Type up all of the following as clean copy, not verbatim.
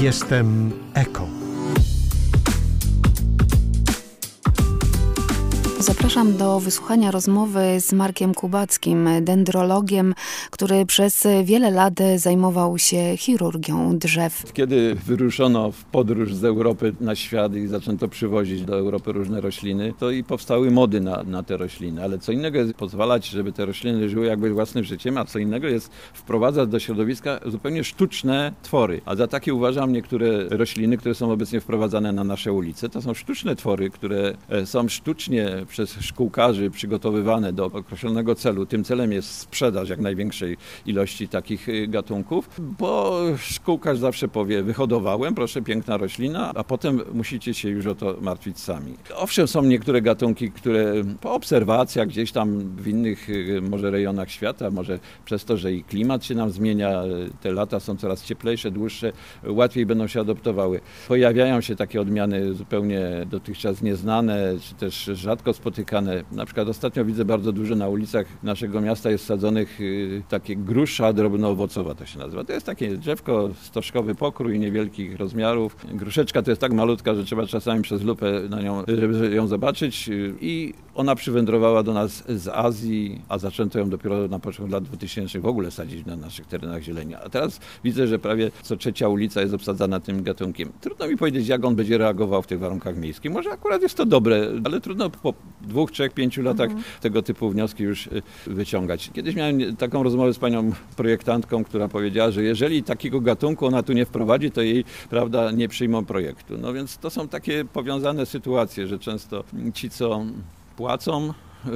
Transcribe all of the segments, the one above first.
Jestem eko. Zapraszam do wysłuchania rozmowy z Markiem Kubackim, dendrologiem, który przez wiele lat zajmował się chirurgią drzew. Kiedy wyruszono w podróż z Europy na świat i zaczęto przywozić do Europy różne rośliny, to i powstały mody na te rośliny. Ale co innego jest pozwalać, żeby te rośliny żyły jakby własnym życiem, a co innego jest wprowadzać do środowiska zupełnie sztuczne twory. A za takie uważam niektóre rośliny, które są obecnie wprowadzane na nasze ulice. To są sztuczne twory, które są sztucznie przez szkółkarzy przygotowywane do określonego celu. Tym celem jest sprzedaż jak największej ilości takich gatunków, bo szkółkarz zawsze powie: wyhodowałem, proszę, piękna roślina, a potem musicie się już o to martwić sami. Owszem, są niektóre gatunki, które po obserwacjach gdzieś tam w innych może rejonach świata, może przez to, że i klimat się nam zmienia, te lata są coraz cieplejsze, dłuższe, łatwiej będą się adoptowały. Pojawiają się takie odmiany zupełnie dotychczas nieznane, czy też rzadko spotykane. Na przykład ostatnio widzę bardzo dużo na ulicach naszego miasta jest sadzonych takie grusza drobnoowocowa, to się nazywa. To jest takie drzewko, stożkowy pokrój niewielkich rozmiarów. Gruszeczka to jest tak malutka, że trzeba czasami przez lupę na nią, żeby ją zobaczyć, i ona przywędrowała do nas z Azji, a zaczęto ją dopiero na początku lat 2000 w ogóle sadzić na naszych terenach zieleni. A teraz widzę, że prawie co trzecia ulica jest obsadzana tym gatunkiem. Trudno mi powiedzieć, jak on będzie reagował w tych warunkach miejskich. Może akurat jest to dobre, ale trudno po 2, 3, 5 latach tego typu wnioski już wyciągać. Kiedyś miałem taką rozmowę z panią projektantką, która powiedziała, że jeżeli takiego gatunku ona tu nie wprowadzi, to jej, prawda, nie przyjmą projektu. No więc to są takie powiązane sytuacje, że często ci, co płacą,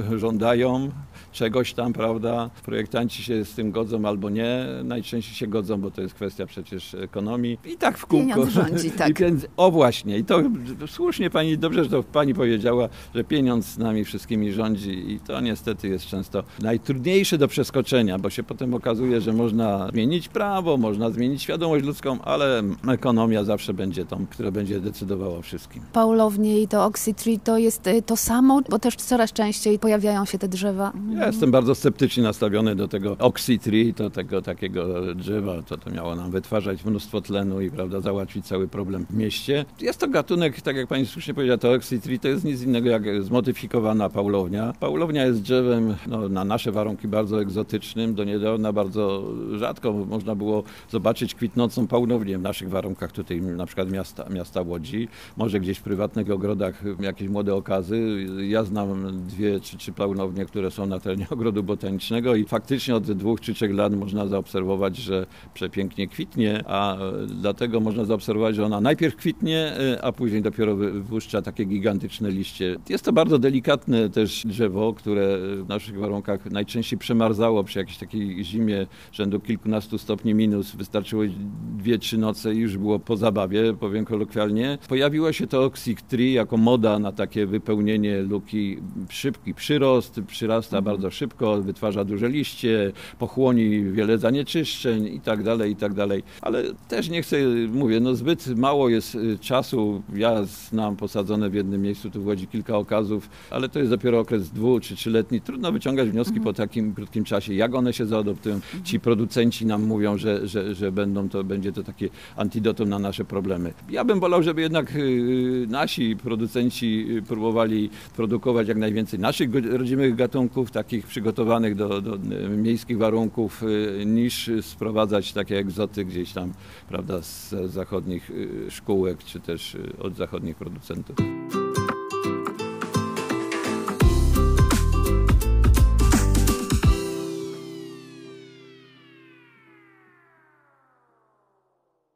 żądają czegoś tam, prawda, projektanci się z tym godzą albo nie, najczęściej się godzą, bo to jest kwestia przecież ekonomii. I tak w kółko. Pieniądz rządzi, tak. O właśnie, i to słusznie pani, dobrze, że to pani powiedziała, że pieniądz z nami wszystkimi rządzi, i to niestety jest często najtrudniejsze do przeskoczenia, bo się potem okazuje, że można zmienić prawo, można zmienić świadomość ludzką, ale ekonomia zawsze będzie tą, która będzie decydowała o wszystkim. Paulownie i to Oxytree to jest to samo, bo też coraz częściej pojawiają się te drzewa. Ja jestem bardzo sceptycznie nastawiony do tego Oxytree, do tego takiego drzewa, to miało nam wytwarzać mnóstwo tlenu i, prawda, załatwić cały problem w mieście. Jest to gatunek, tak jak pani słusznie powiedziała, to Oxytree to jest nic innego jak zmodyfikowana paulownia. Paulownia jest drzewem na nasze warunki bardzo egzotycznym. Do niedawna bardzo rzadko można było zobaczyć kwitnącą paulownię w naszych warunkach tutaj, na przykład miasta Łodzi. Może gdzieś w prywatnych ogrodach jakieś młode okazy. Ja znam 2 czy 3 paulownie, które są na terenie ogrodu botanicznego, i faktycznie od 2 czy 3 lat można zaobserwować, że przepięknie kwitnie, a dlatego można zaobserwować, że ona najpierw kwitnie, a później dopiero wypuszcza takie gigantyczne liście. Jest to bardzo delikatne też drzewo, które w naszych warunkach najczęściej przemarzało przy jakiejś takiej zimie rzędu kilkunastu stopni minus. Wystarczyło 2-3 noce i już było po zabawie, powiem kolokwialnie. Pojawiło się to Oxytree jako moda na takie wypełnienie luki, szybki przyrost, przyrasta bardzo szybko, wytwarza duże liście, pochłoni wiele zanieczyszczeń i tak dalej. Ale też nie chcę, mówię, zbyt mało jest czasu. Ja znam posadzone w jednym miejscu tu w Łodzi kilka okazów, ale to jest dopiero okres 2- czy 3-letni. Trudno wyciągać wnioski po takim krótkim czasie, jak one się zaadoptują. Ci producenci nam mówią, że będzie to takie antidotum na nasze problemy. Ja bym wolał, żeby jednak nasi producenci próbowali produkować jak najwięcej naszych rodzimych gatunków, takich przygotowanych do miejskich warunków, niż sprowadzać takie egzoty gdzieś tam, prawda, z zachodnich szkółek, czy też od zachodnich producentów.